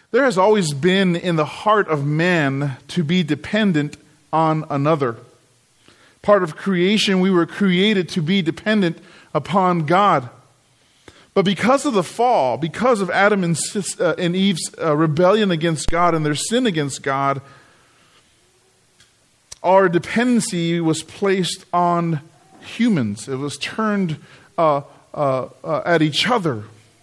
There has always been in the heart of man to be dependent on another. Part of creation, we were created to be dependent upon God. But because of the fall, because of Adam and Eve's rebellion against God and their sin against God, our dependency was placed on humans. It was turned at each other.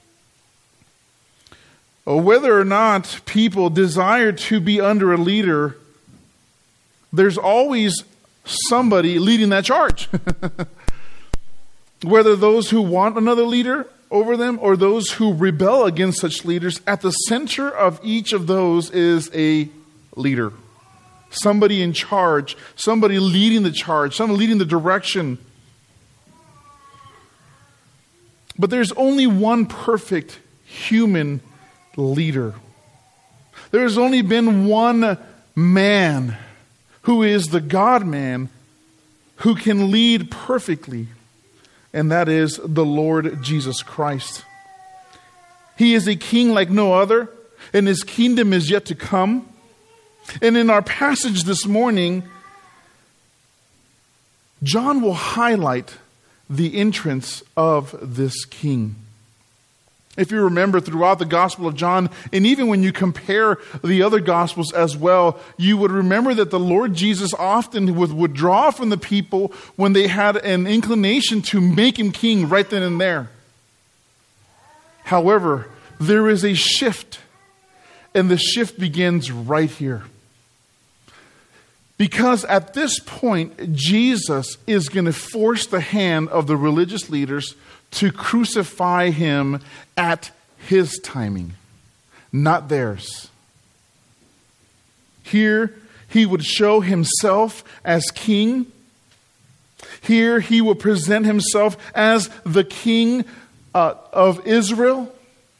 Whether or not people desire to be under a leader, there's always somebody leading that charge. Whether those who want another leader over them or those who rebel against such leaders, at the center of each of those is a leader. Somebody in charge, somebody leading the charge, somebody leading the direction. But there's only one perfect human leader. There has only been one man who is the God-man who can lead perfectly, and that is the Lord Jesus Christ. He is a king like no other, and his kingdom is yet to come. And in our passage this morning, John will highlight the entrance of this king. If you remember throughout the Gospel of John, and even when you compare the other Gospels as well, you would remember that the Lord Jesus often would draw from the people when they had an inclination to make him king right then and there. However, there is a shift, and the shift begins right here. Because at this point, Jesus is going to force the hand of the religious leaders to crucify him at his timing, not theirs. Here, he would show himself as king. Here, he will present himself as the king of Israel.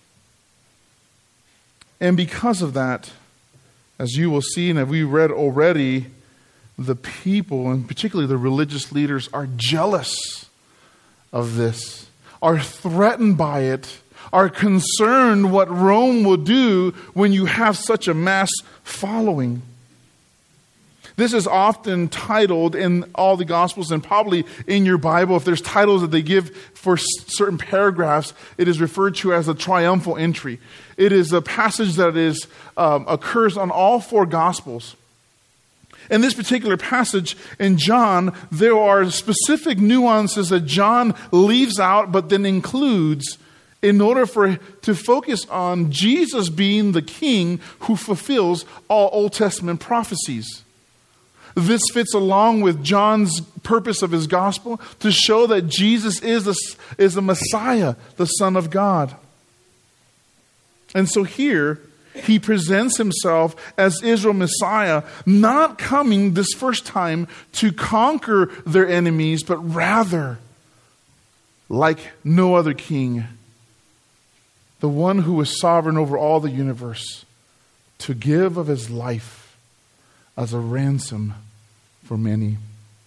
And because of that, as you will see and as we read already, the people, and particularly the religious leaders, are jealous of this, are threatened by it, are concerned what Rome will do when you have such a mass following. This is often titled in all the Gospels, and probably in your Bible, if there's titles that they give for certain paragraphs, it is referred to as a triumphal entry. It is a passage that occurs on all four Gospels. In this particular passage in John, there are specific nuances that John leaves out but then includes in order to focus on Jesus being the king who fulfills all Old Testament prophecies. This fits along with John's purpose of his gospel to show that Jesus is the Messiah, the Son of God. And so here, he presents himself as Israel Messiah, not coming this first time to conquer their enemies, but rather, like no other king, the one who is sovereign over all the universe, to give of his life as a ransom for many.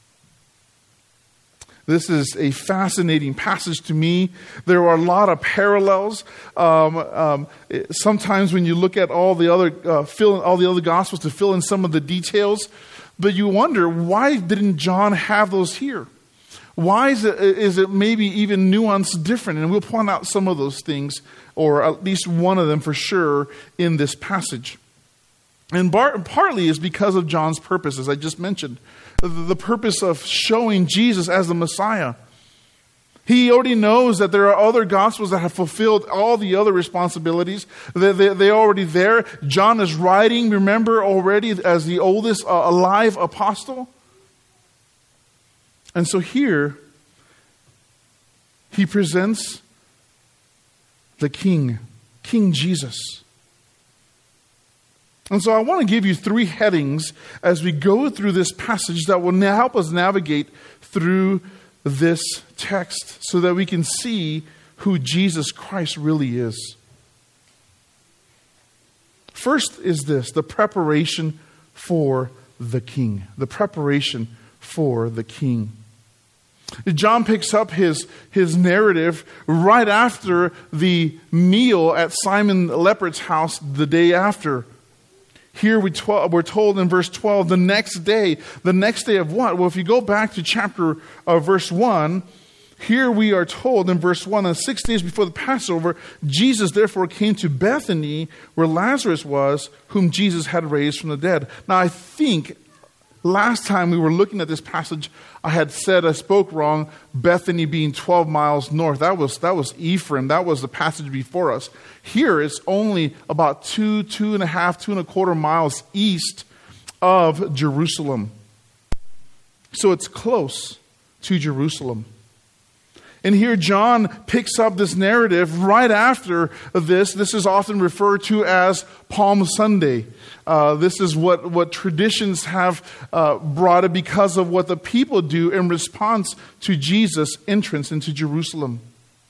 This is a fascinating passage to me. There are a lot of parallels. Sometimes when you look at all the other Gospels to fill in some of the details, but you wonder, why didn't John have those here? Why is it maybe even nuanced different? And we'll point out some of those things, or at least one of them for sure, in this passage. And partly is because of John's purpose, as I just mentioned. The purpose of showing Jesus as the Messiah. He already knows that there are other Gospels that have fulfilled all the other responsibilities. They're already there. John is writing, remember, already as the oldest alive apostle. And so here, he presents the King, King Jesus. And so I want to give you three headings as we go through this passage that will help us navigate through this text so that we can see who Jesus Christ really is. First is this, the preparation for the King. The preparation for the King. John picks up his narrative right after the meal at Simon the leper's house the day after. Here we're told in verse 12, the next day of what? Well, if you go back to verse 1, here we are told in verse 1, 6 days before the Passover, Jesus therefore came to Bethany, where Lazarus was, whom Jesus had raised from the dead. Now I think last time we were looking at this passage, I spoke wrong, Bethany being 12 miles north. That was Ephraim. That was the passage before us. Here it's only about 2.25 miles east of Jerusalem. So it's close to Jerusalem. And here John picks up this narrative right after this. This is often referred to as Palm Sunday. This is what traditions have brought it because of what the people do in response to Jesus' entrance into Jerusalem.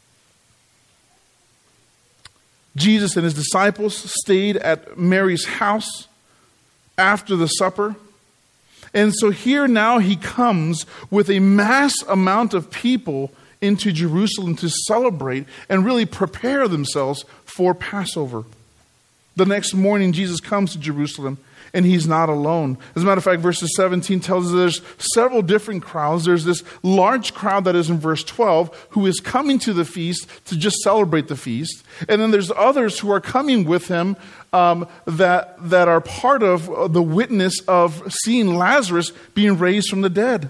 Jesus and his disciples stayed at Mary's house after the supper. And so here now he comes with a mass amount of people into Jerusalem to celebrate and really prepare themselves for Passover. The next morning, Jesus comes to Jerusalem, and he's not alone. As a matter of fact, verses 17 tells us there's several different crowds. There's this large crowd that is in verse 12 who is coming to the feast to just celebrate the feast. And then there's others who are coming with him that are part of the witness of seeing Lazarus being raised from the dead.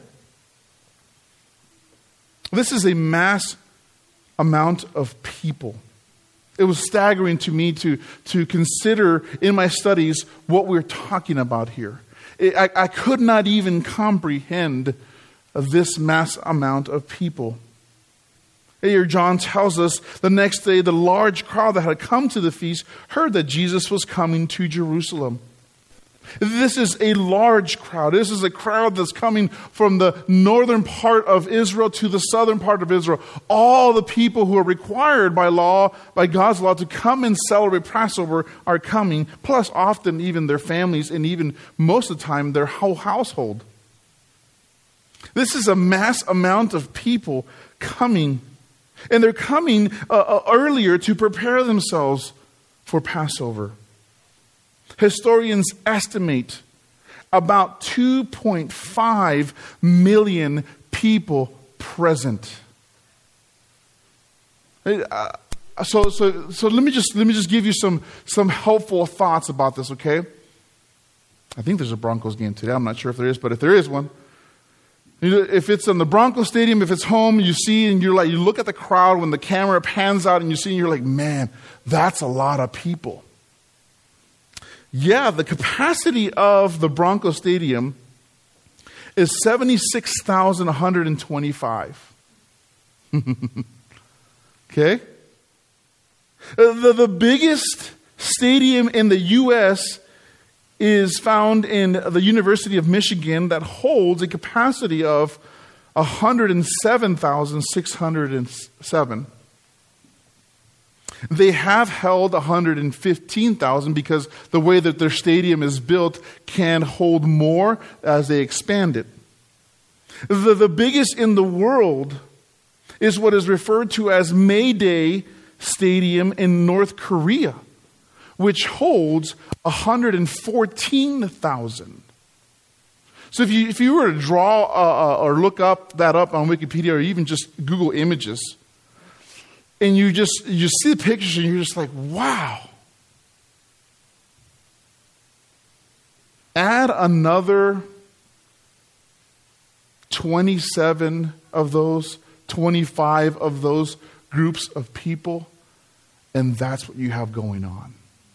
This is a mass amount of people. It was staggering to me to consider in my studies what we're talking about here. I could not even comprehend this mass amount of people. Here John tells us the next day the large crowd that had come to the feast heard that Jesus was coming to Jerusalem. This is a large crowd. This is a crowd that's coming from the northern part of Israel to the southern part of Israel. All the people who are required by God's law, to come and celebrate Passover are coming, plus often even their families and even most of the time their whole household. This is a mass amount of people coming. And they're coming earlier to prepare themselves for Passover. Historians estimate about 2.5 million people present. So let me just give you some helpful thoughts about this, okay? I think there's a Broncos game today. I'm not sure if there is, but if there is one, if it's in the Broncos Stadium, if it's home, you see and you look at the crowd when the camera pans out and you see and you're like, man, that's a lot of people. Yeah, the capacity of the Broncos Stadium is 76,125. Okay? The biggest stadium in the U.S. is found in the University of Michigan that holds a capacity of 107,607. They have held 115,000 because the way that their stadium is built can hold more as they expand it. The biggest in the world is what is referred to as Mayday Stadium in North Korea, which holds 114,000. So if you were to draw or look that up on Wikipedia or even just Google Images, and you see the pictures and you're just like, wow. Add another 27 of those, 25 of those groups of people, and that's what you have going on.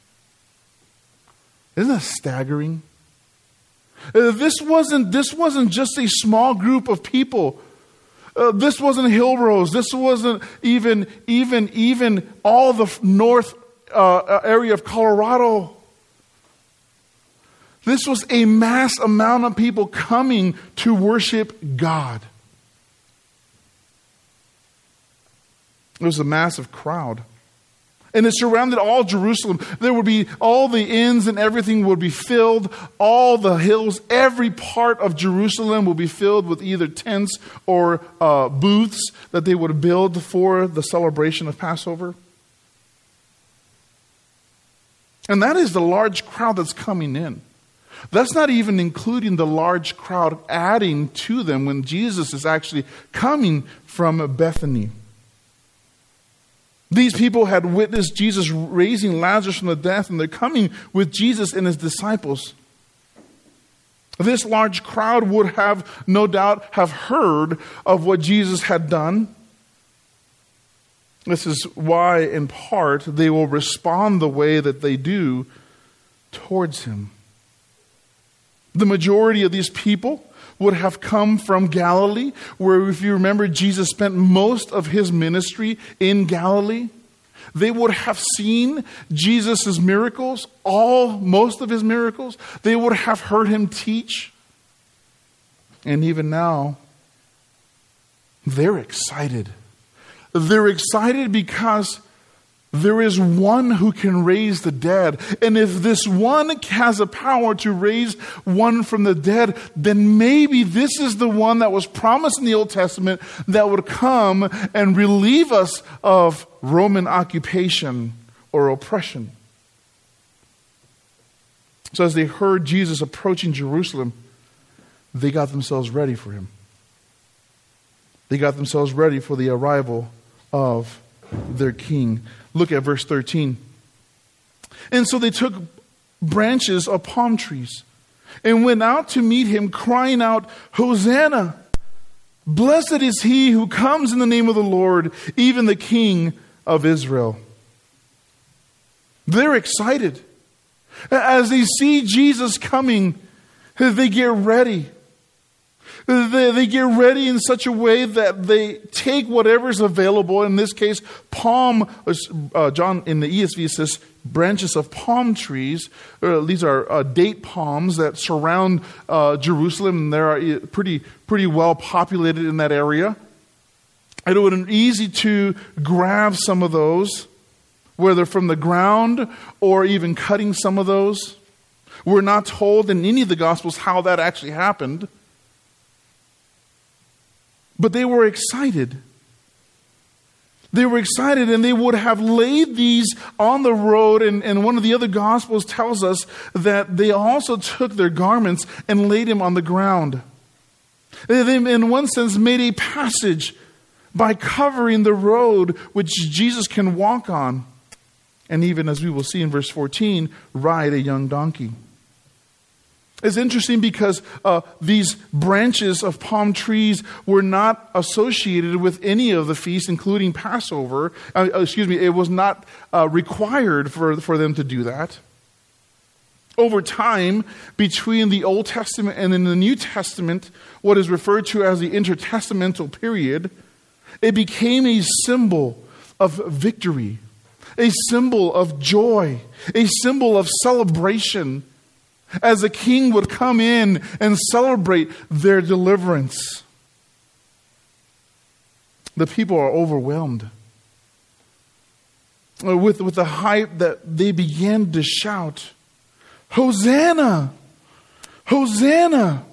Isn't that staggering? This wasn't just a small group of people. This wasn't Hillrose. This wasn't even all the north area of Colorado. This was a mass amount of people coming to worship God. It was a massive crowd. And it surrounded all Jerusalem. There would be all the inns and everything would be filled. All the hills, every part of Jerusalem will be filled with either tents or booths that they would build for the celebration of Passover. And that is the large crowd that's coming in. That's not even including the large crowd adding to them when Jesus is actually coming from Bethany. These people had witnessed Jesus raising Lazarus from the death, and they're coming with Jesus and his disciples. This large crowd would have, no doubt, have heard of what Jesus had done. This is why, in part, they will respond the way that they do towards him. The majority of these people would have come from Galilee, where, if you remember, Jesus spent most of his ministry in Galilee. They would have seen Jesus' miracles, most of his miracles. They would have heard him teach. And even now, they're excited. They're excited because there is one who can raise the dead. And if this one has a power to raise one from the dead, then maybe this is the one that was promised in the Old Testament that would come and relieve us of Roman occupation or oppression. So as they heard Jesus approaching Jerusalem, they got themselves ready for him. They got themselves ready for the arrival of their king. Look at verse 13. And so they took branches of palm trees and went out to meet him, crying out, Hosanna! Blessed is he who comes in the name of the Lord, even the King of Israel. They're excited. As they see Jesus coming, they get ready. They get ready in such a way that they take whatever's available. In this case, John in the ESV says branches of palm trees. These are date palms that surround Jerusalem. And they're pretty well populated in that area. It would have been easy to grab some of those, whether from the ground or even cutting some of those. We're not told in any of the Gospels how that actually happened. But they were excited. They were excited, and they would have laid these on the road. And one of the other Gospels tells us that they also took their garments and laid them on the ground. They, in one sense, made a passage by covering the road which Jesus can walk on. And even, as we will see in verse 14, ride a young donkey. It's interesting because these branches of palm trees were not associated with any of the feasts, including Passover. It was not required for them to do that. Over time, between the Old Testament and in the New Testament, what is referred to as the intertestamental period, it became a symbol of victory, a symbol of joy, a symbol of celebration, as a king would come in and celebrate their deliverance. The people are overwhelmed with the hype that they began to shout, Hosanna! Hosanna!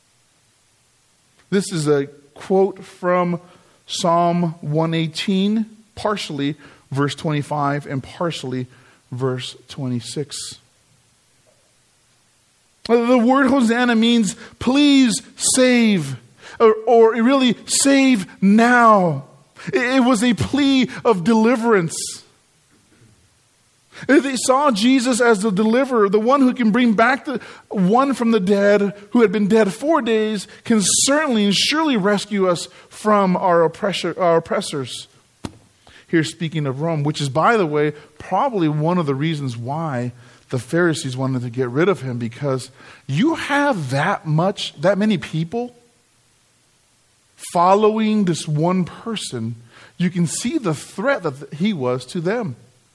This is a quote from Psalm 118, partially verse 25 and partially verse 26. The word Hosanna means please save, or really save now. It was a plea of deliverance. They saw Jesus as the deliverer, the one who can bring back the one from the dead, who had been dead 4 days, can certainly and surely rescue us from our oppressors. Here speaking of Rome, which is, by the way, probably one of the reasons why the Pharisees wanted to get rid of him, because you have that many people following this one person. You can see the threat that he was to them.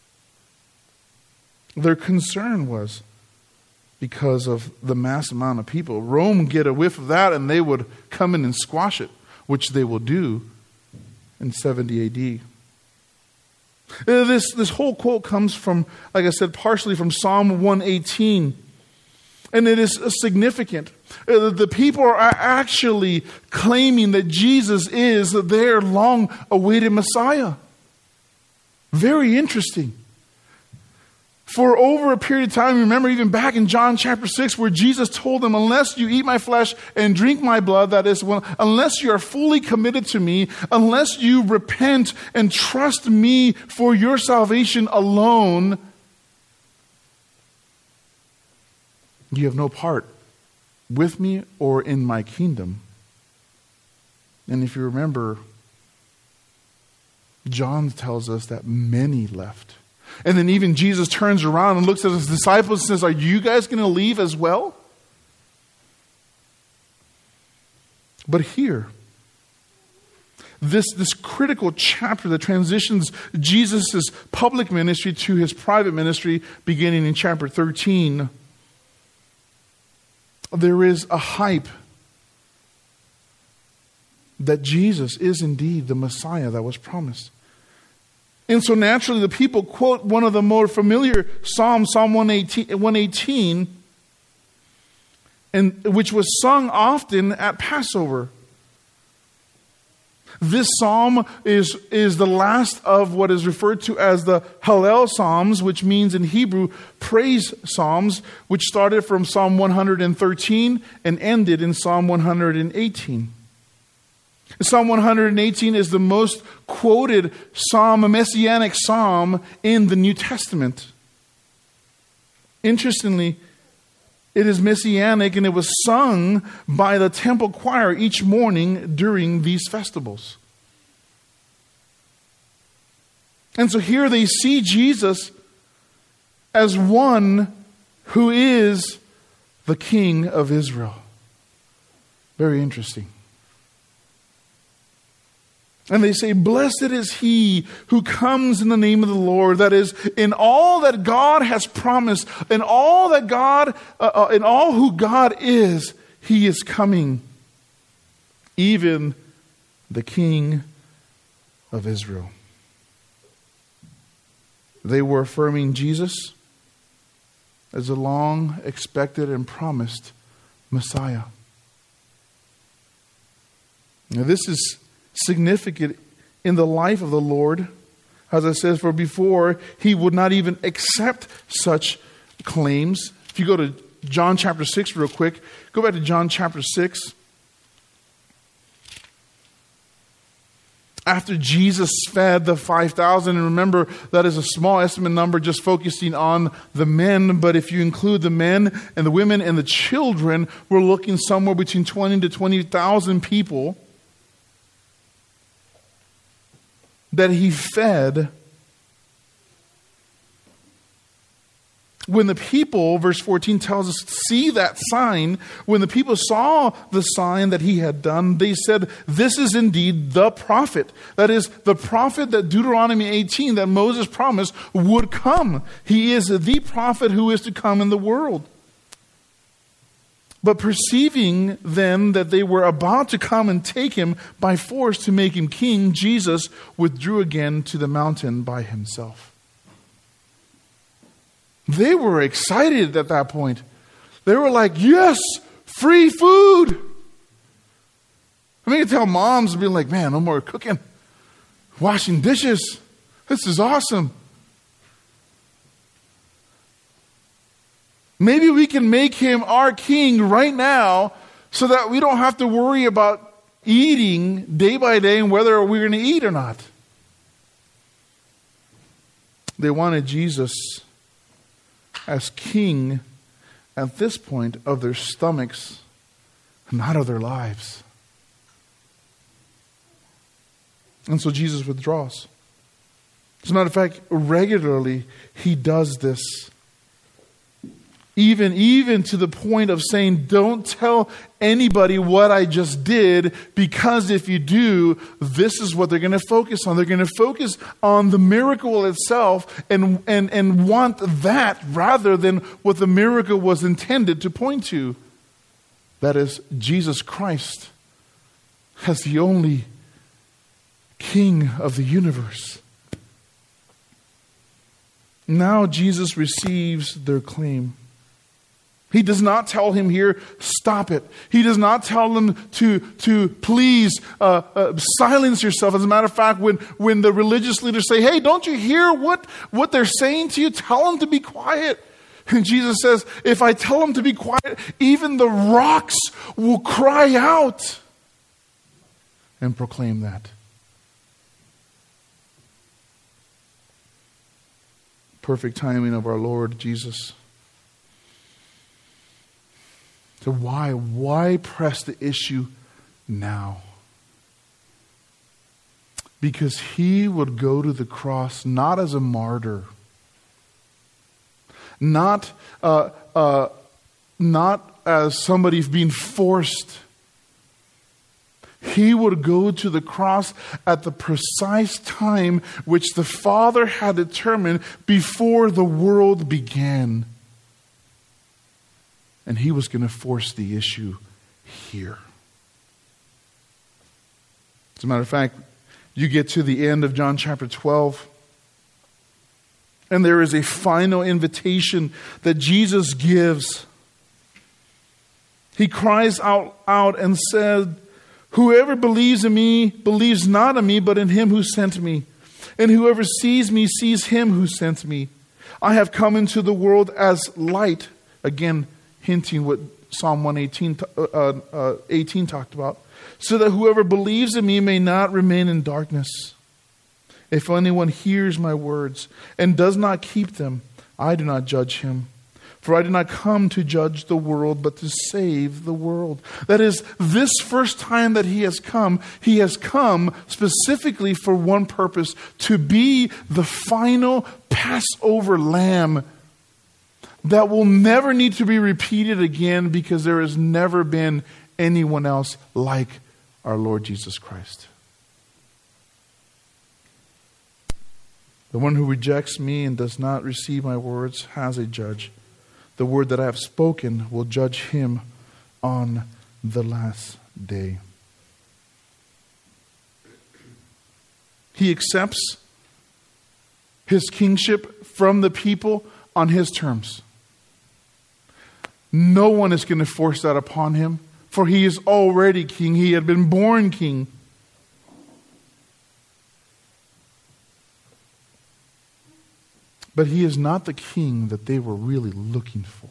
Their concern was because of the mass amount of people. Rome would get a whiff of that and they would come in and squash it, which they will do in 70 AD. This whole quote comes from, like I said, partially from Psalm 118. And it is significant. The people are actually claiming that Jesus is their long-awaited Messiah. Very interesting. For over a period of time, remember even back in John chapter 6, where Jesus told them, unless you eat my flesh and drink my blood, that is, unless you are fully committed to me, unless you repent and trust me for your salvation alone, you have no part with me or in my kingdom. And if you remember, John tells us that many left. And then even Jesus turns around and looks at his disciples and says, are you guys going to leave as well? But here, this critical chapter that transitions Jesus' public ministry to his private ministry, beginning in chapter 13, there is a hype that Jesus is indeed the Messiah that was promised. And so naturally the people quote one of the more familiar Psalms, Psalm 118, which was sung often at Passover. This psalm is the last of what is referred to as the Hallel Psalms, which means in Hebrew, praise psalms, which started from Psalm 113 and ended in Psalm 118. Psalm 118 is the most quoted psalm, a messianic psalm in the New Testament. Interestingly, it is messianic and it was sung by the temple choir each morning during these festivals. And so here they see Jesus as one who is the King of Israel. Very interesting. And they say, blessed is he who comes in the name of the Lord. That is, in all that God has promised, in all that in all who God is, he is coming. Even the King of Israel. They were affirming Jesus as a long expected and promised Messiah. Now this is significant in the life of the Lord. As I said, for before, he would not even accept such claims. If you go to John chapter 6 real quick, go back to John chapter 6. After Jesus fed the 5,000, and remember that is a small estimate number just focusing on the men, but if you include the men and the women and the children, we're looking somewhere between 20 to 20,000 people that he fed. When the people, verse 14 tells us, see that sign, when the people saw the sign that he had done, they said, this is indeed the prophet. That is, the prophet that Deuteronomy 18, that Moses promised would come. He is the prophet who is to come in the world. But perceiving then that they were about to come and take him by force to make him king, Jesus withdrew again to the mountain by himself. They were excited at that point. They were like, yes, free food. I mean, you tell moms being like, man, no more cooking, washing dishes. This is awesome. Maybe we can make him our king right now so that we don't have to worry about eating day by day and whether we're going to eat or not. They wanted Jesus as king at this point of their stomachs, not of their lives. And so Jesus withdraws. As a matter of fact, regularly he does this. Even to the point of saying, don't tell anybody what I just did, because if you do, this is what they're going to focus on. They're going to focus on the miracle itself and want that rather than what the miracle was intended to point to. That is, Jesus Christ as the only King of the universe. Now Jesus receives their claim. He does not tell him here, stop it. He does not tell them to please silence yourself. As a matter of fact, when the religious leaders say, hey, don't you hear what they're saying to you? Tell them to be quiet. And Jesus says, if I tell them to be quiet, even the rocks will cry out and proclaim that. Perfect timing of our Lord Jesus. So why press the issue now? Because he would go to the cross not as a martyr, not as somebody being forced. He would go to the cross at the precise time which the Father had determined before the world began. And he was going to force the issue here. As a matter of fact, you get to the end of John chapter 12, and there is a final invitation that Jesus gives. He cries out and said, whoever believes in me believes not in me, but in him who sent me. And whoever sees me sees him who sent me. I have come into the world as light. Again, hinting what Psalm 118 talked about. So that whoever believes in me may not remain in darkness. If anyone hears my words and does not keep them, I do not judge him. For I did not come to judge the world, but to save the world. That is, this first time that he has come specifically for one purpose, to be the final Passover lamb that will never need to be repeated again, because there has never been anyone else like our Lord Jesus Christ. The one who rejects me and does not receive my words has a judge. The word that I have spoken will judge him on the last day. He accepts his kingship from the people on his terms. No one is going to force that upon him, for he is already king. He had been born king. But he is not the king that they were really looking for.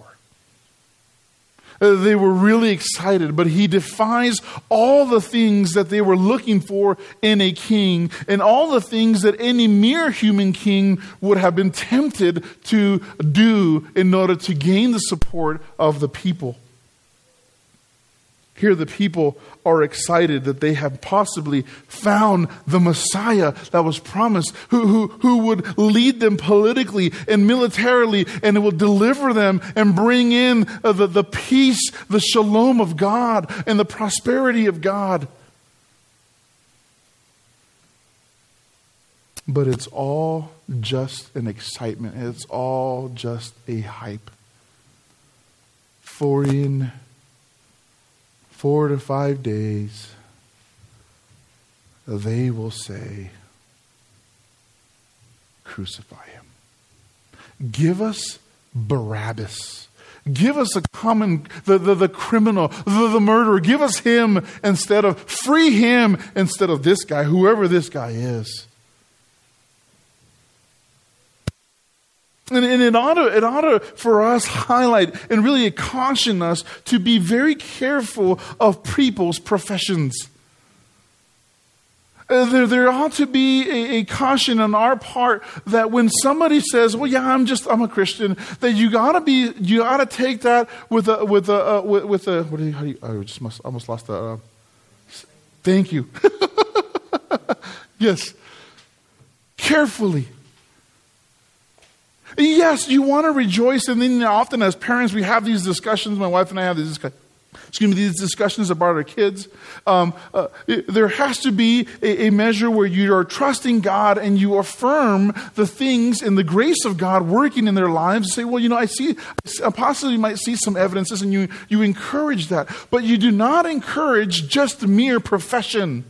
They were really excited, but he defies all the things that they were looking for in a king, and all the things that any mere human king would have been tempted to do in order to gain the support of the people. Here the people are excited that they have possibly found the Messiah that was promised, who would lead them politically and militarily, and it will deliver them and bring in the peace, the shalom of God and the prosperity of God. But it's all just an excitement. It's all just a hype. For in 4 to 5 days, they will say, crucify him. Give us Barabbas. Give us the criminal, the murderer. Give us him free him instead of this guy, whoever this guy is. And it ought to, for us, highlight and really caution us to be very careful of people's professions. There ought to be a caution on our part that when somebody says, "Well, yeah, I'm a Christian," that you gotta take that with a I almost lost the. Thank you. Yes, carefully. Yes, you want to rejoice, and then often as parents we have these discussions. My wife and I have these discussions about our kids. There has to be a measure where you are trusting God and you affirm the things in the grace of God working in their lives. Say, well, I possibly might see some evidences, and you encourage that, but you do not encourage just mere profession.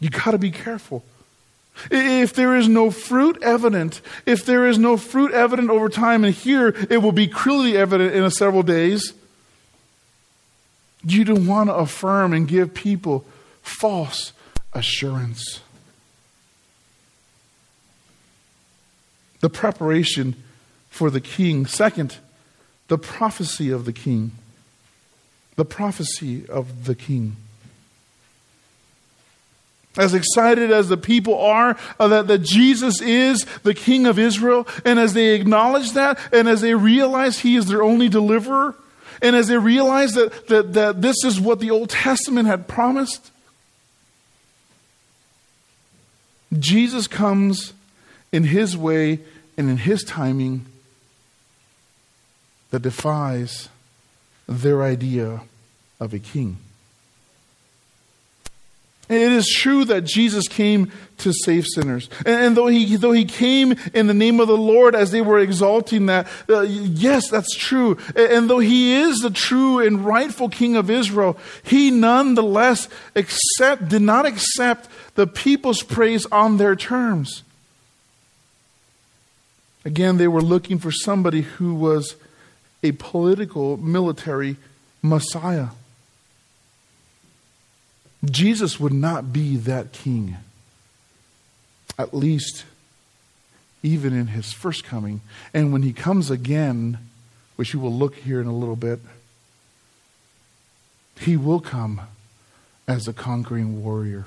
You got to be careful. If there is no fruit evident, over time, and here it will be clearly evident in several days, you don't want to affirm and give people false assurance. The preparation for the king. Second, the prophecy of the king. The prophecy of the king. As excited as the people are that Jesus is the King of Israel, and as they acknowledge that, and as they realize He is their only deliverer, and as they realize that this is what the Old Testament had promised, Jesus comes in His way and in His timing that defies their idea of a king. It is true that Jesus came to save sinners. And though he came in the name of the Lord as they were exalting that, yes, that's true. And though He is the true and rightful King of Israel, He nonetheless did not accept the people's praise on their terms. Again, they were looking for somebody who was a political, military Messiah. Jesus would not be that king, at least even in His first coming. And when He comes again, which we will look here in a little bit, He will come as a conquering warrior.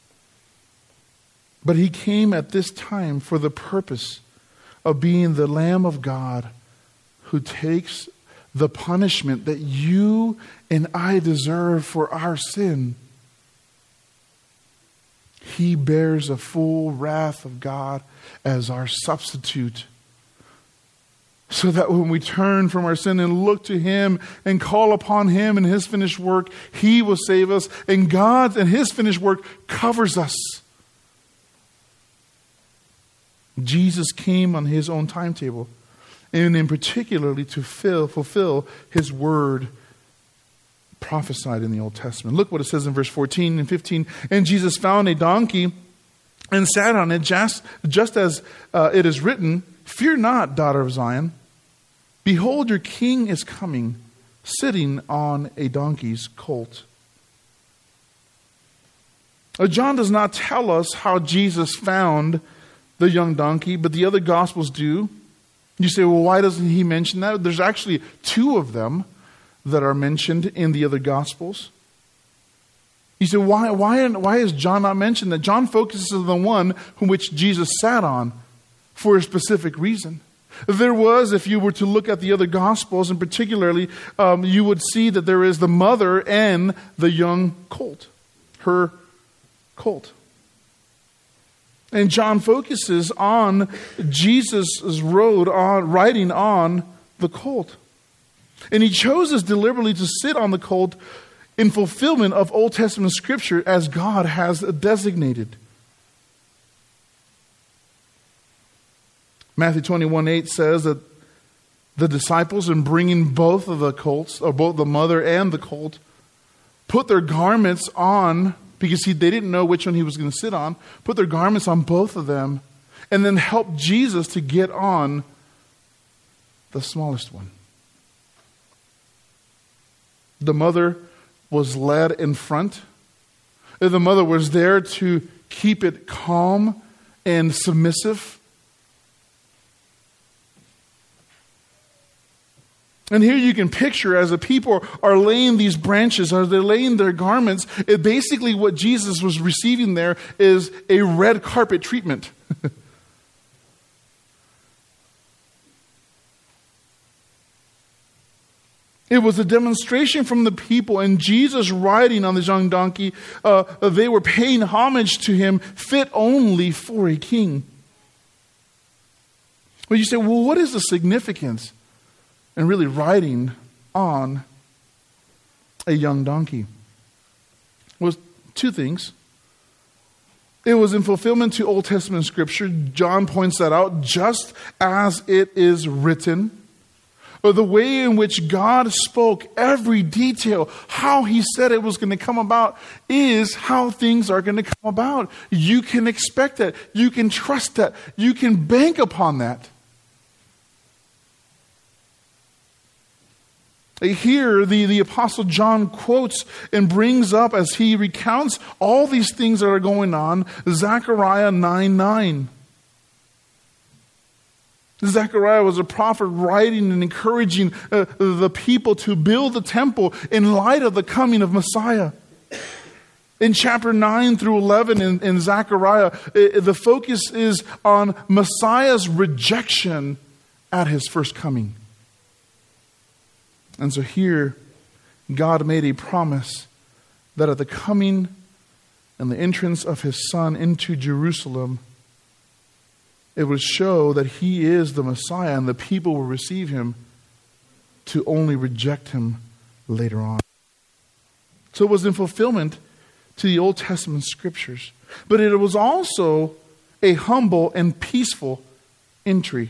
But He came at this time for the purpose of being the Lamb of God who takes the punishment that you and I deserve for our sin. He bears the full wrath of God as our substitute, so that when we turn from our sin and look to Him and call upon Him and His finished work, He will save us, and God and His finished work covers us. Jesus came on His own timetable, and in particularly to fulfill His word prophesied in the Old Testament. Look what it says in verse 14 and 15. And Jesus found a donkey and sat on it, just as it is written, "Fear not, daughter of Zion. Behold, your king is coming, sitting on a donkey's colt." John does not tell us how Jesus found the young donkey, but the other Gospels do. You say, well, why doesn't he mention that? There's actually two of them that are mentioned in the other Gospels. You say, why is John not mentioned that? John focuses on the one whom which Jesus sat on for a specific reason. There was, if you were to look at the other Gospels, and particularly, you would see that there is the mother and the young colt, her colt. And John focuses on Jesus' riding on the colt. And he chose deliberately to sit on the colt in fulfillment of Old Testament Scripture as God has designated. Matthew 21:8 says that the disciples, in bringing both of the colts, or both the mother and the colt, put their garments on, because they didn't know which one he was going to sit on, put their garments on both of them, and then helped Jesus to get on the smallest one. The mother was led in front. The mother was there to keep it calm and submissive. And here you can picture, as the people are laying these branches, or they're laying their garments, basically what Jesus was receiving there is a red carpet treatment. It was a demonstration from the people, and Jesus riding on this young donkey, they were paying homage to him, fit only for a king. But you say, well, what is the significance in really riding on a young donkey? Well, two things. It was in fulfillment to Old Testament Scripture. John points that out, just as it is written. or the way in which God spoke, every detail, how He said it was going to come about, is how things are going to come about. You can expect that. You can trust that. You can bank upon that. Here, the Apostle John quotes and brings up, as he recounts all these things that are going on, Zechariah 9:9. Zechariah was a prophet writing and encouraging the people to build the temple in light of the coming of Messiah. In chapter 9 through 11 in Zechariah, the focus is on Messiah's rejection at His first coming. And so here, God made a promise that at the coming and the entrance of His Son into Jerusalem, it would show that He is the Messiah and the people will receive Him, to only reject Him later on. So it was in fulfillment to the Old Testament scriptures. But it was also a humble and peaceful entry.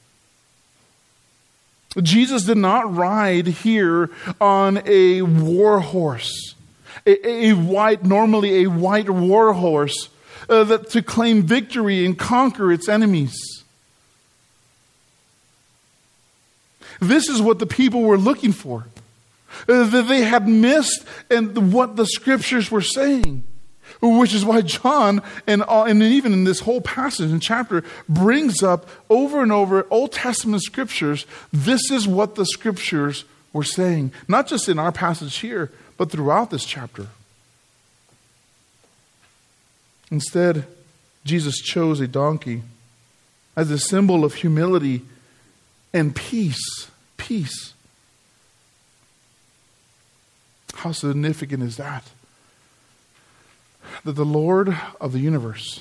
Jesus did not ride here on a war horse, normally a white war horse, to claim victory and conquer its enemies. This is what the people were looking for. That they had missed and what the scriptures were saying. Which is why John, and even in this whole passage and chapter, brings up over and over Old Testament scriptures. This is what the scriptures were saying. Not just in our passage here, but throughout this chapter. Instead, Jesus chose a donkey as a symbol of humility and peace. Peace. How significant is that? That the Lord of the universe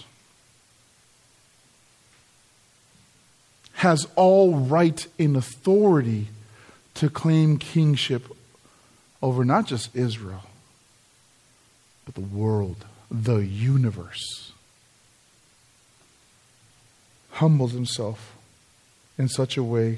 has all right and authority to claim kingship over not just Israel, but the world, the universe. Humbles Himself in such a way.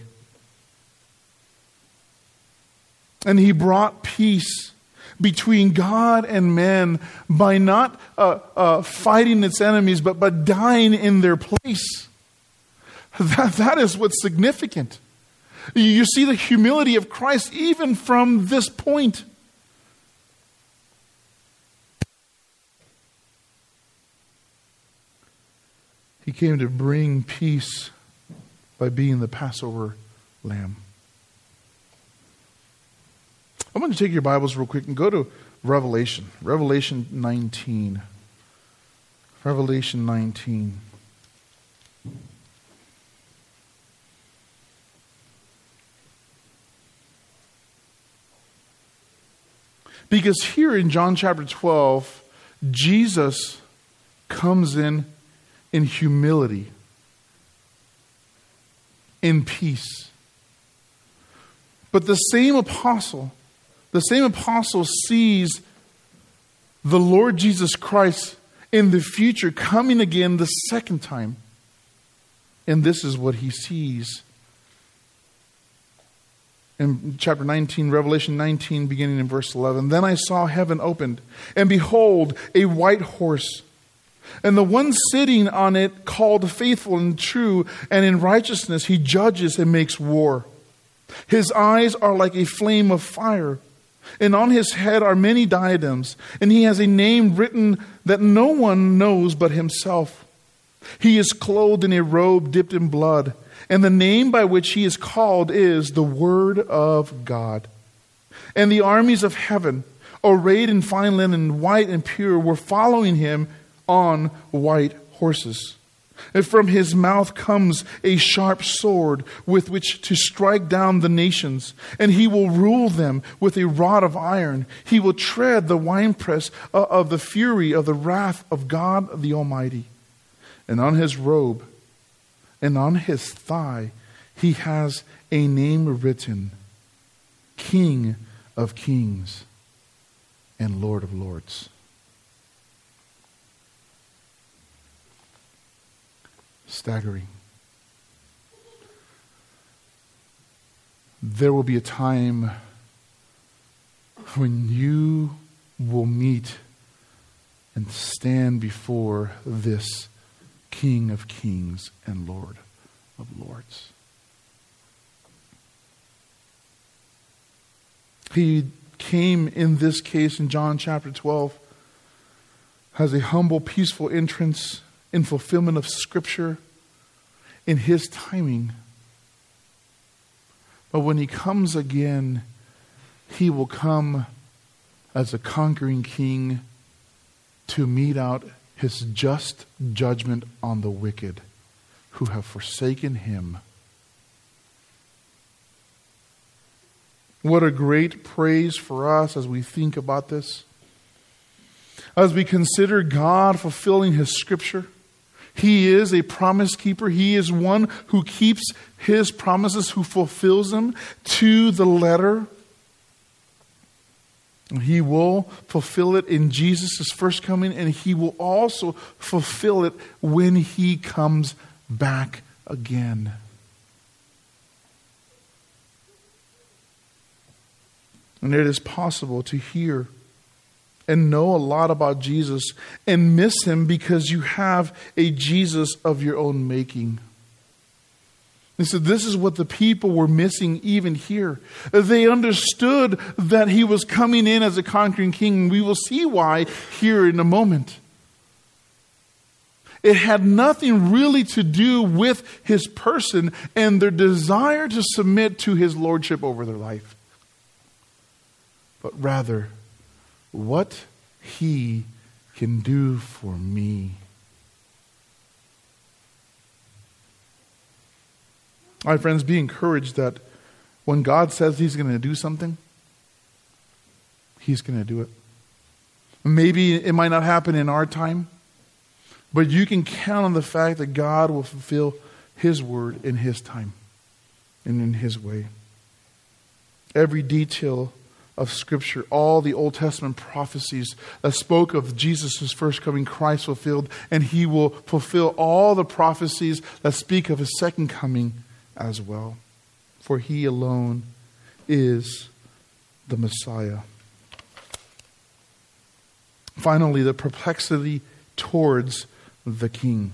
And He brought peace between God and man by not fighting its enemies, but by dying in their place. That is what's significant. You see the humility of Christ even from this point. He came to bring peace by being the Passover lamb. I'm going to take your Bibles real quick and go to Revelation. Revelation 19. Revelation 19. Because here in John chapter 12, Jesus comes in humility, in peace. But the same apostle sees the Lord Jesus Christ in the future coming again the second time. And this is what he sees. In chapter 19, Revelation 19, beginning in verse 11. Then I saw heaven opened, and behold, a white horse. And the one sitting on it called Faithful and True, and in righteousness he judges and makes war. His eyes are like a flame of fire, and on his head are many diadems, and he has a name written that no one knows but himself. He is clothed in a robe dipped in blood, and the name by which he is called is the Word of God. And the armies of heaven, arrayed in fine linen, white and pure, were following him on white horses. And from his mouth comes a sharp sword with which to strike down the nations. And he will rule them with a rod of iron. He will tread the winepress of the fury of the wrath of God the Almighty. And on his robe and on his thigh he has a name written, King of Kings and Lord of Lords. Staggering. there will be a time when you will meet and stand before this King of Kings and Lord of Lords. He came in this case in John chapter 12 as a humble, peaceful entrance in fulfillment of Scripture in His timing. But when He comes again, He will come as a conquering King to mete out His just judgment on the wicked who have forsaken Him. What a great praise for us as we think about this. As we consider God fulfilling His Scripture. He is a promise keeper. He is one who keeps His promises, who fulfills them to the letter. He will fulfill it in Jesus' first coming, and He will also fulfill it when He comes back again. And it is possible to hear and know a lot about Jesus and miss Him because you have a Jesus of your own making. And so this is what the people were missing even here. They understood that He was coming in as a conquering king. We will see why here in a moment. It had nothing really to do with His person and their desire to submit to His lordship over their life. But rather, what He can do for me. My friends, be encouraged that when God says He's going to do something, He's going to do it. Maybe it might not happen in our time, but you can count on the fact that God will fulfill His word in His time and in His way. Every detail of Scripture, all the Old Testament prophecies that spoke of Jesus' first coming, Christ fulfilled, and He will fulfill all the prophecies that speak of His second coming as well. For He alone is the Messiah. Finally, the perplexity towards the King.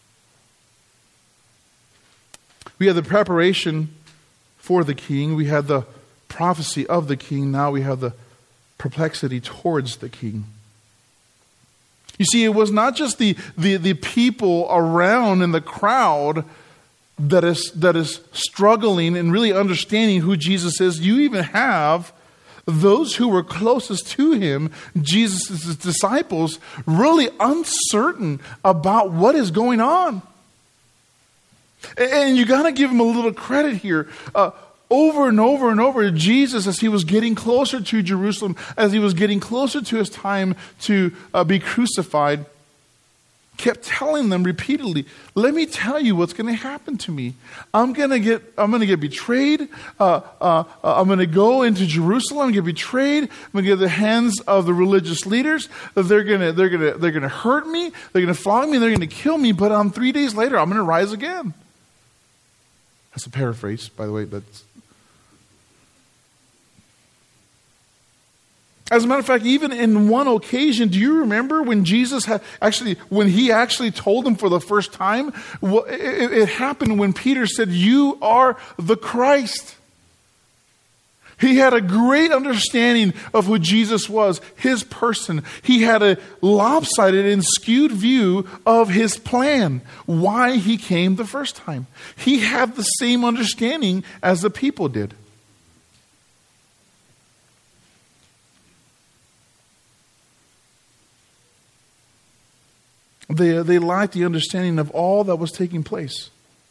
We had the preparation for the King. We had the prophecy of the King. Now we have the perplexity towards the King. You see, it was not just the people around in the crowd that is struggling and really understanding who Jesus is. You even have those who were closest to Him, Jesus' disciples, really uncertain about what is going on. And you got to give Him a little credit here. Over and over and over, Jesus, as He was getting closer to Jerusalem, as He was getting closer to His time to be crucified, kept telling them repeatedly, let me tell you what's going to happen to me. I'm going to get betrayed. I'm going to go into Jerusalem. I'm going to get betrayed. I'm going to get the hands of the religious leaders. They're going to hurt me. They're going to flog me. They're going to kill me. But 3 days later, I'm going to rise again. That's a paraphrase, by the way. As a matter of fact, even in one occasion, do you remember when when He actually told them for the first time? It happened when Peter said, "You are the Christ." He had a great understanding of who Jesus was, His person. He had a lopsided and skewed view of His plan, why He came the first time. He had the same understanding as the people did. They lacked the understanding of all that was taking place.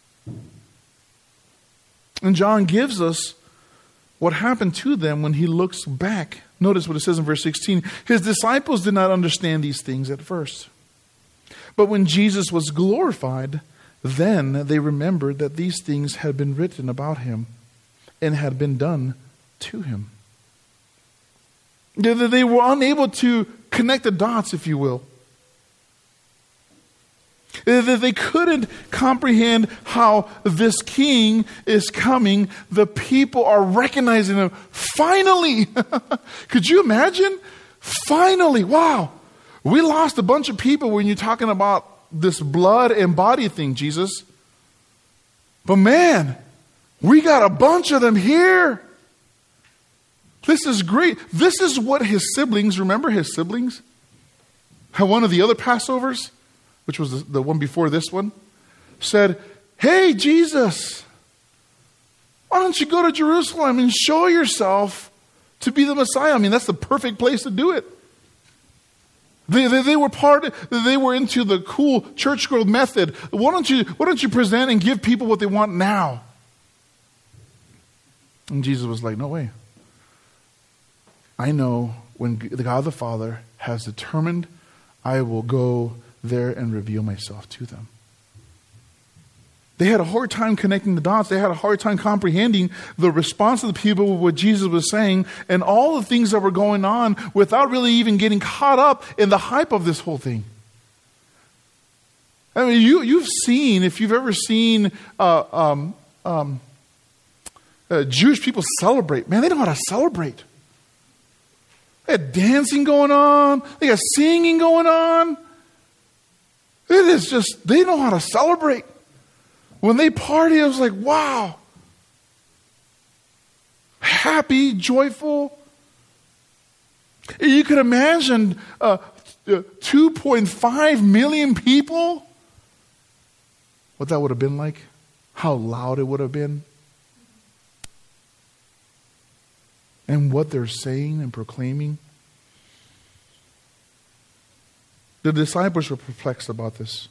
And John gives us what happened to them when he looks back. Notice what it says in verse 16. His disciples did not understand these things at first. But when Jesus was glorified, then they remembered that these things had been written about Him and had been done to Him. They were unable to connect the dots, if you will. They couldn't comprehend how this king is coming. The people are recognizing him. Finally! Could you imagine? Finally! Wow! We lost a bunch of people when you're talking about this blood and body thing, Jesus. But man, we got a bunch of them here. This is great. This is what his siblings, remember his siblings? At one of the other Passovers, which was the one before this one, said, hey, Jesus, why don't you go to Jerusalem and show yourself to be the Messiah? I mean, that's the perfect place to do it. They were into the cool church growth method. Why don't you present and give people what they want now? And Jesus was like, no way. I know when the God the Father has determined, I will go there and reveal myself to them. They had a hard time connecting the dots. They had a hard time comprehending the response of the people with what Jesus was saying and all the things that were going on without really even getting caught up in the hype of this whole thing. I mean, you've seen, if you've ever seen Jewish people celebrate, man, they know how to celebrate. They got dancing going on. They got singing going on. It is just, they know how to celebrate. When they party, I was like, wow. Happy, joyful. You could imagine 2.5 million people. What that would have been like. How loud it would have been. And what they're saying and proclaiming. The disciples were perplexed about this.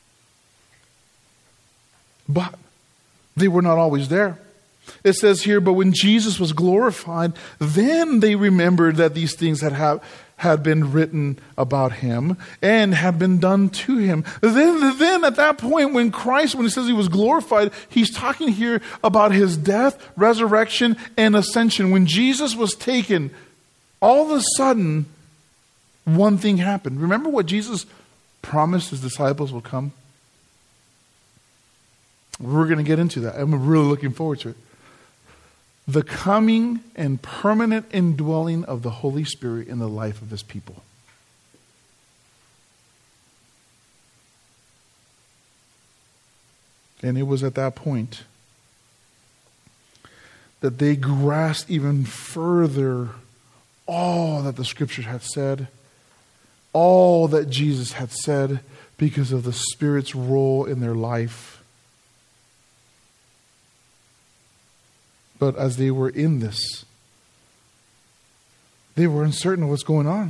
But they were not always there. It says here, but when Jesus was glorified, then they remembered that these things had been written about him and had been done to him. Then at that point, when he says he was glorified, he's talking here about his death, resurrection, and ascension. When Jesus was taken, all of a sudden, one thing happened. Remember what Jesus promised his disciples would come? We're going to get into that. I'm really looking forward to it. The coming and permanent indwelling of the Holy Spirit in the life of his people. And it was at that point that they grasped even further all that the Scriptures had said, all that Jesus had said, because of the Spirit's role in their life. But as they were in this, they were uncertain of what's going on.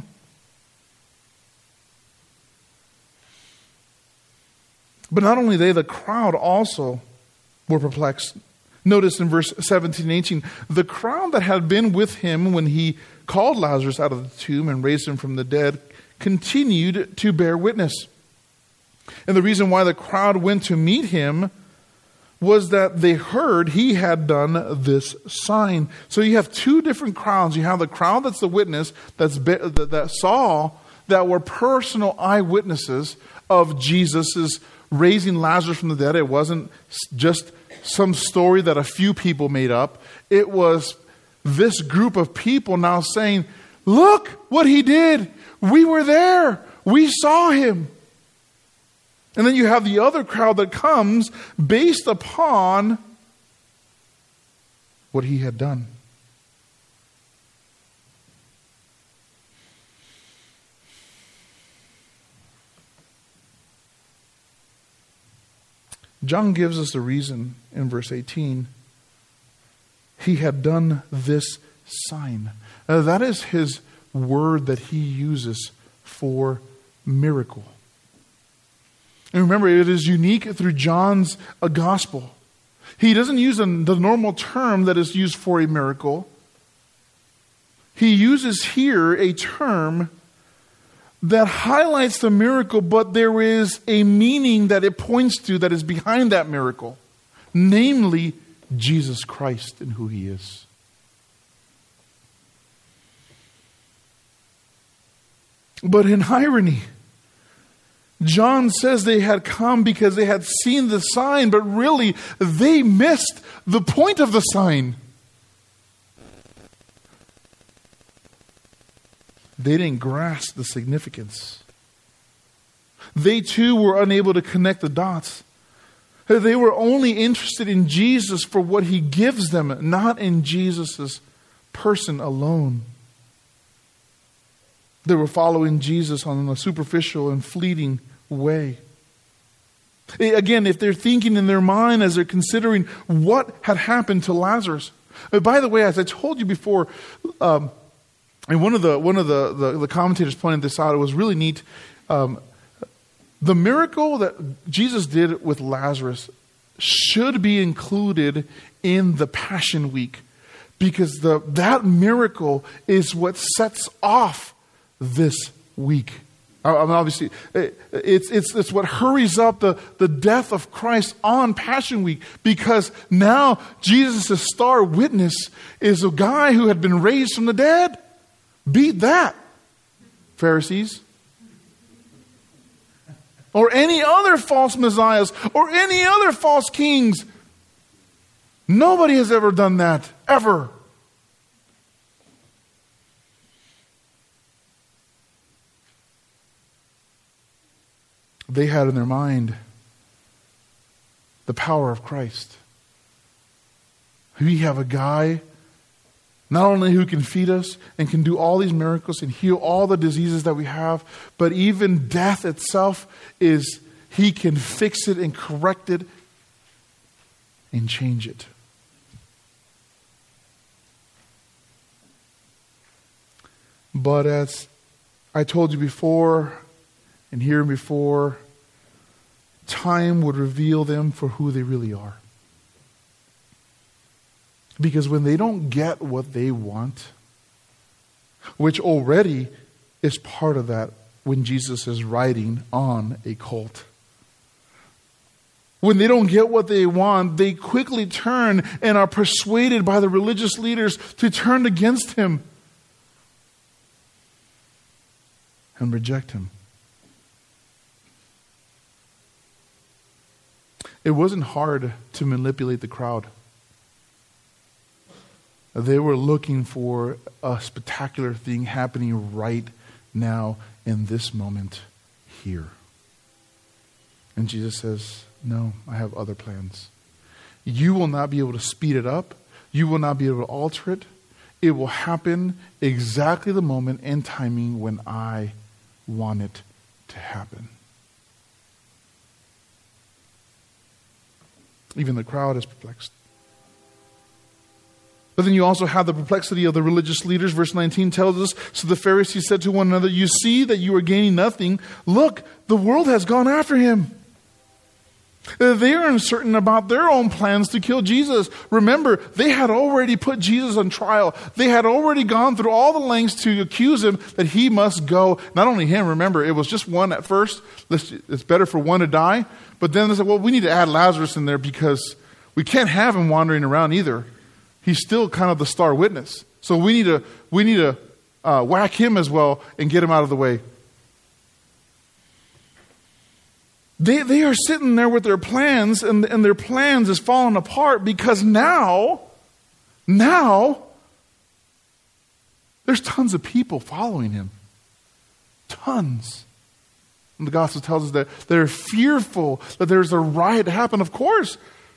But not only they, the crowd also were perplexed. Notice in verse 17 and 18, the crowd that had been with him when he called Lazarus out of the tomb and raised him from the dead continued to bear witness. And the reason why the crowd went to meet him was that they heard he had done this sign. So you have two different crowds. You have the crowd that's the witness, that saw, that were personal eyewitnesses of Jesus' raising Lazarus from the dead. It wasn't just some story that a few people made up. It was this group of people now saying, look what he did. We were there. We saw him. And then you have the other crowd that comes based upon what he had done. John gives us the reason in verse 18. He had done this sign. That is his word that he uses for miracle. And remember, it is unique through John's gospel. He doesn't use the normal term that is used for a miracle. He uses here a term that highlights the miracle, but there is a meaning that it points to that is behind that miracle. Namely, Jesus Christ and who he is. But in irony, John says they had come because they had seen the sign, but really they missed the point of the sign. They didn't grasp the significance. They too were unable to connect the dots. They were only interested in Jesus for what he gives them, not in Jesus' person alone. They were following Jesus on a superficial and fleeting way. Again, if they're thinking in their mind as they're considering what had happened to Lazarus. By the way, as I told you before, and one of the commentators pointed this out, it was really neat. The miracle that Jesus did with Lazarus should be included in the Passion Week, because that miracle is what sets off this week. I mean, obviously, it's what hurries up the death of Christ on Passion Week, because now Jesus' star witness is a guy who had been raised from the dead. Beat that, Pharisees. Or any other false messiahs, or any other false kings. Nobody has ever done that, ever. They had in their mind the power of Christ. We have a guy not only who can feed us and can do all these miracles and heal all the diseases that we have, but even death itself he can fix it and correct it and change it. But as I told you before, and here before, time would reveal them for who they really are. Because when they don't get what they want, which already is part of that when Jesus is riding on a colt. When they don't get what they want, they quickly turn and are persuaded by the religious leaders to turn against him and reject him. It wasn't hard to manipulate the crowd. They were looking for a spectacular thing happening right now in this moment here. And Jesus says, no, I have other plans. You will not be able to speed it up. You will not be able to alter it. It will happen exactly the moment and timing when I want it to happen. Even the crowd is perplexed. But then you also have the perplexity of the religious leaders. Verse 19 tells us, so the Pharisees said to one another, you see that you are gaining nothing. Look, the world has gone after him. They are uncertain about their own plans to kill Jesus. Remember, they had already put Jesus on trial. They had already gone through all the lengths to accuse him that he must go. Not only him, remember, it was just one at first. It's better for one to die. But then they said, well, we need to add Lazarus in there because we can't have him wandering around either. He's still kind of the star witness. So we need to whack him as well and get him out of the way. They are sitting there with their plans, and their plans is falling apart because now there's tons of people following him. Tons. And the gospel tells us that they're fearful that there's a riot to happen. Of course.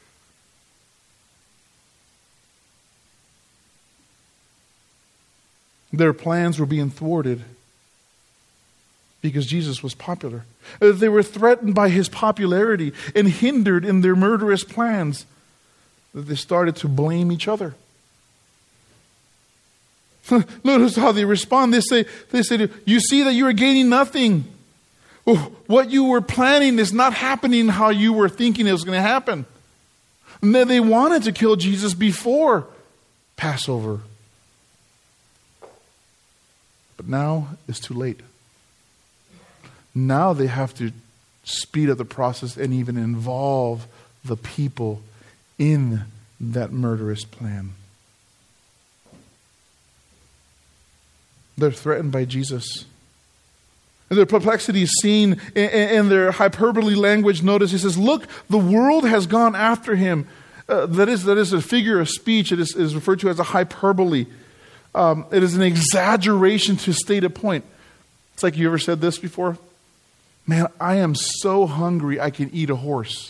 Their plans were being thwarted because Jesus was popular. They were threatened by his popularity and hindered in their murderous plans. They started to blame each other. Notice how they respond. They say, you see that you are gaining nothing. What you were planning is not happening how you were thinking it was going to happen. And then they wanted to kill Jesus before Passover. But now it's too late. Now they have to speed up the process and even involve the people in that murderous plan. They're threatened by Jesus. And their perplexity is seen in their hyperbole language. Notice he says, look, the world has gone after him. That is a figure of speech. It is referred to as a hyperbole. It is an exaggeration to state a point. It's like, you ever said this before? Man, I am so hungry I can eat a horse.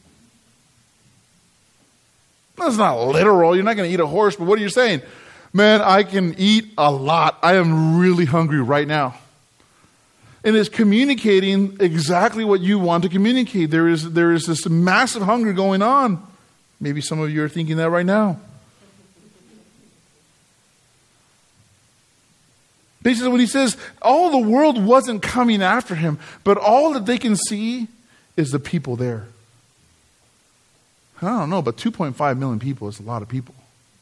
That's not literal. You're not going to eat a horse, but what are you saying? Man, I can eat a lot. I am really hungry right now. And it's communicating exactly what you want to communicate. There is this massive hunger going on. Maybe some of you are thinking that right now. Basically, when he says all the world wasn't coming after him, but all that they can see is the people there. I don't know, but 2.5 million people is a lot of people.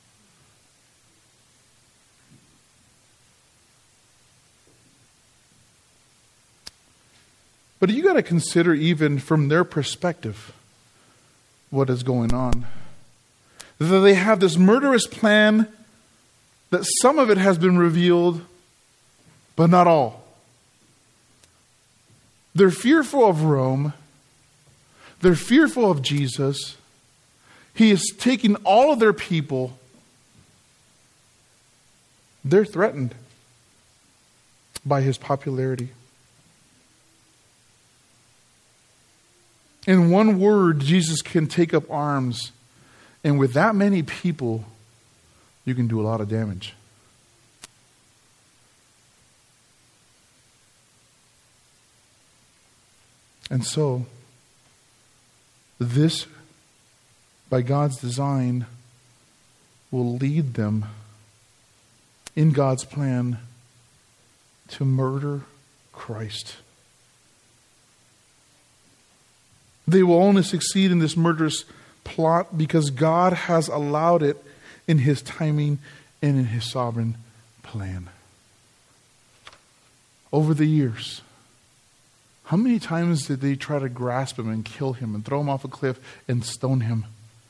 But you got to consider, even from their perspective, what is going on. That they have this murderous plan, that some of it has been revealed, but not all. They're fearful of Rome. They're fearful of Jesus. He is taking all of their people. They're threatened by his popularity. In one word, Jesus can take up arms. And with that many people, you can do a lot of damage. And so, this, by God's design, will lead them in God's plan to murder Christ. They will only succeed in this murderous plot because God has allowed it in his timing and in his sovereign plan. Over the years, how many times did they try to grasp him and kill him and throw him off a cliff and stone him?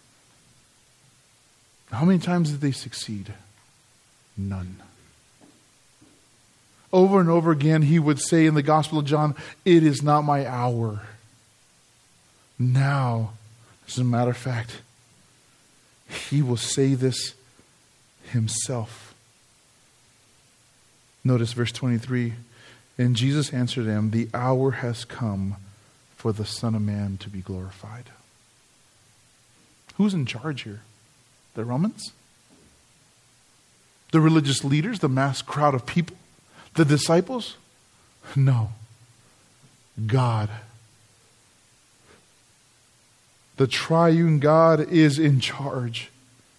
How many times did they succeed? None. Over and over again, he would say in the Gospel of John, "It is not my hour." Now, as a matter of fact, he will say this himself. Notice verse 23. And Jesus answered them, "The hour has come for the Son of Man to be glorified." Who's in charge here? The Romans? The religious leaders? The mass crowd of people? The disciples? No. God. The triune God is in charge.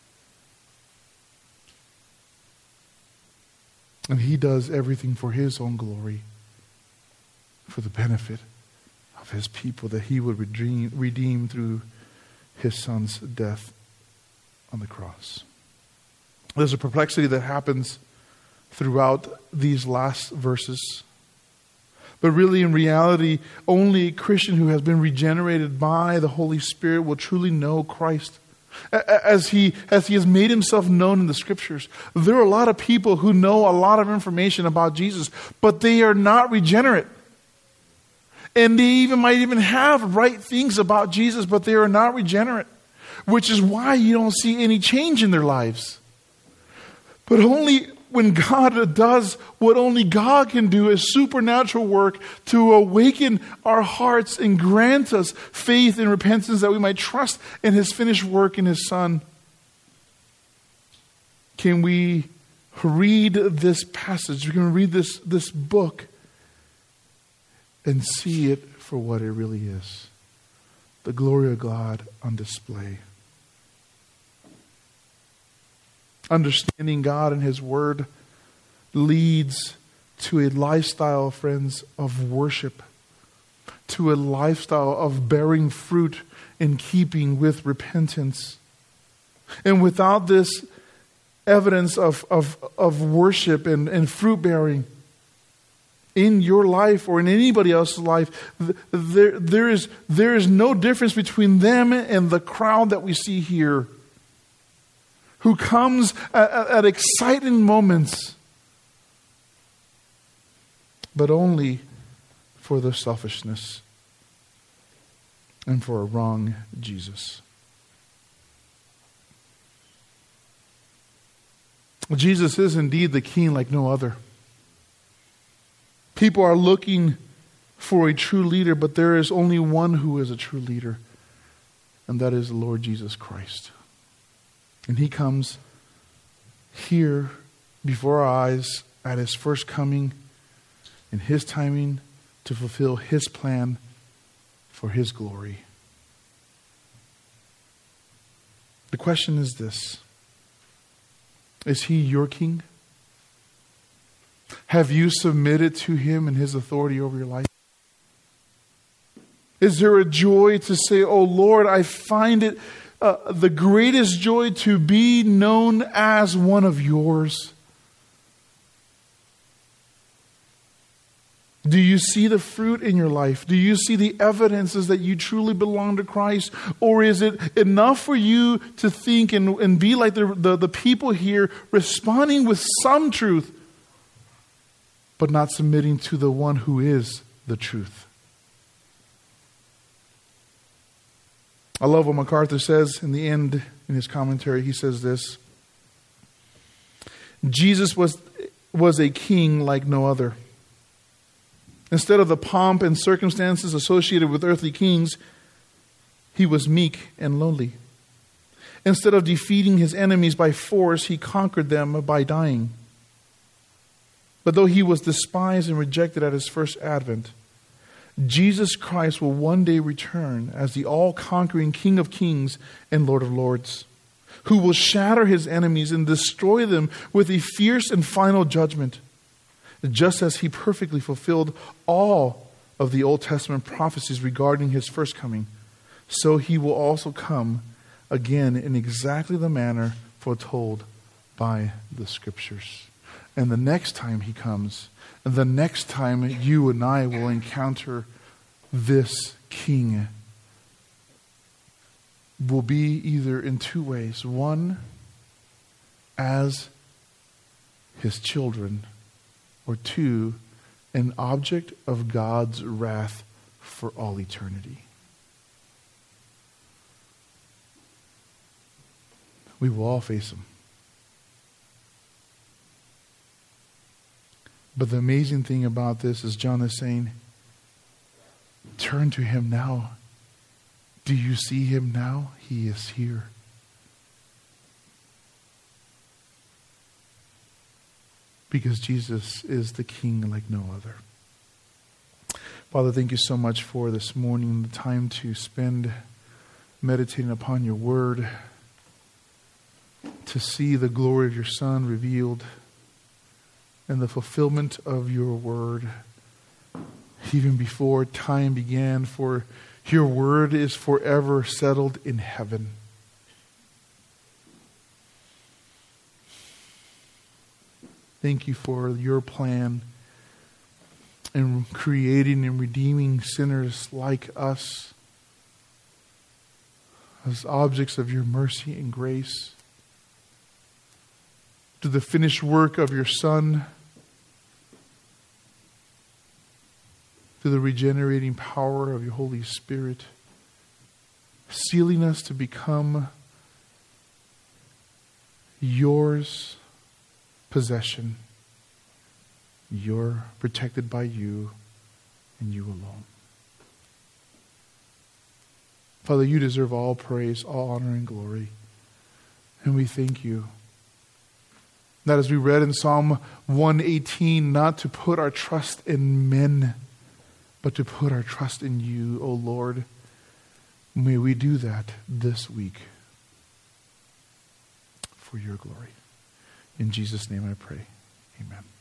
And he does everything for his own glory, for the benefit of his people, that he would redeem through his son's death on the cross. There's a perplexity that happens throughout these last verses. But really, in reality, only a Christian who has been regenerated by the Holy Spirit will truly know Christ. As he has made himself known in the Scriptures. There are a lot of people who know a lot of information about Jesus, but they are not regenerate. And they might even have right things about Jesus, but they are not regenerate. Which is why you don't see any change in their lives. But only when God does what only God can do, is supernatural work to awaken our hearts and grant us faith and repentance that we might trust in his finished work in his Son. Can we read this passage? We can read this book and see it for what it really is. The glory of God on display. Understanding God and his word leads to a lifestyle, friends, of worship. To a lifestyle of bearing fruit in keeping with repentance. And without this evidence of worship and fruit bearing in your life or in anybody else's life, there is no difference between them and the crowd that we see here, who comes at exciting moments, but only for their selfishness and for a wrong Jesus. Jesus is indeed the King like no other. People are looking for a true leader, but there is only one who is a true leader, and that is the Lord Jesus Christ. And He comes here before our eyes at His first coming in His timing to fulfill His plan for His glory. The question is this: is He your King? Have you submitted to Him and His authority over your life? Is there a joy to say, "Oh Lord, I find it the greatest joy to be known as one of yours"? Do you see the fruit in your life? Do you see the evidences that you truly belong to Christ? Or is it enough for you to think and be like the people here, responding with some truth, but not submitting to the one who is the truth? I love what MacArthur says in the end, in his commentary. He says this: Jesus was a king like no other. Instead of the pomp and circumstances associated with earthly kings, He was meek and lowly. Instead of defeating His enemies by force, He conquered them by dying. But though He was despised and rejected at His first advent, Jesus Christ will one day return as the all-conquering King of Kings and Lord of Lords, who will shatter His enemies and destroy them with a fierce and final judgment. Just as He perfectly fulfilled all of the Old Testament prophecies regarding His first coming, so He will also come again in exactly the manner foretold by the Scriptures. And the next time He comes, and the next time you and I will encounter this King, will be either in two ways. One, as His children, or two, an object of God's wrath for all eternity. We will all face Him. But the amazing thing about this is John is saying, turn to Him now. Do you see Him now? He is here. Because Jesus is the King like no other. Father, thank you so much for this morning, the time to spend meditating upon your word, to see the glory of your Son revealed and the fulfillment of your word even before time began, for your word is forever settled in heaven. Thank you for your plan in creating and redeeming sinners like us as objects of your mercy and grace. To the finished work of your Son, to the regenerating power of your Holy Spirit, sealing us to become yours possession. You're protected by you and you alone. Father, you deserve all praise, all honor, and glory. And we thank you that, as we read in Psalm 118, not to put our trust in men, but to put our trust in you, O Lord. May we do that this week for your glory. In Jesus' name I pray. Amen.